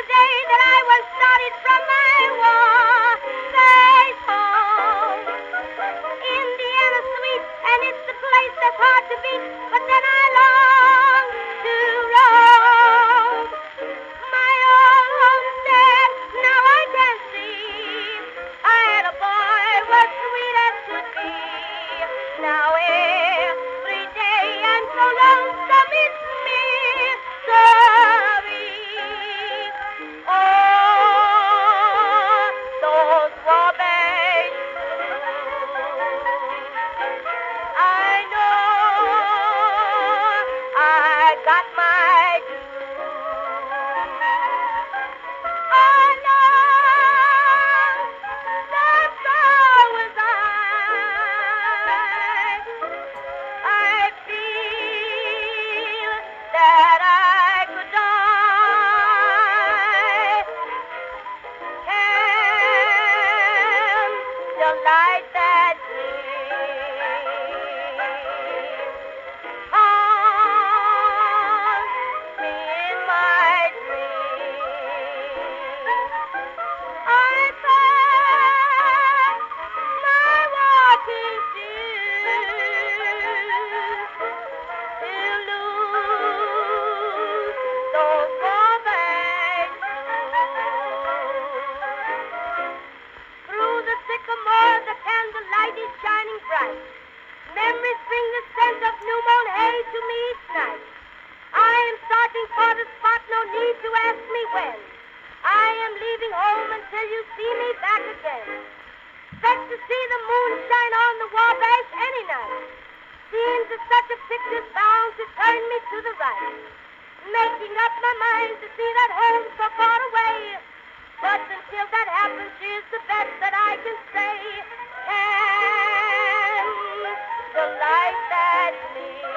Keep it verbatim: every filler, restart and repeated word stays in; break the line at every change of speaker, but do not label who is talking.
the day that I was started from my war face home. Indiana sweet, and it's a place that's hard to beat, but then I long to roam. My old homestead, now I can see. I had a boy was sweet as could be. Now every day and so lonesome it's misery. Oh, those war babes. I know I got my dues. I know that's always I. I feel that I could die. Can the light that gleams haunt me in my dreams? I pack my walking shoes to lose those war bags. Through the sycamore, the candlelight is shining bright. Memories bring the scent of new mown hay to me each night. I am starting for the spot, no need to ask me when. I am leaving home until you see me back again. Expect to see the moon shine on the Wabash any night. Seems that such a picture's bound to turn me to the right. Making up my mind to see that home so far away. But until that happens, she's the best that I can say. Can the light that gleams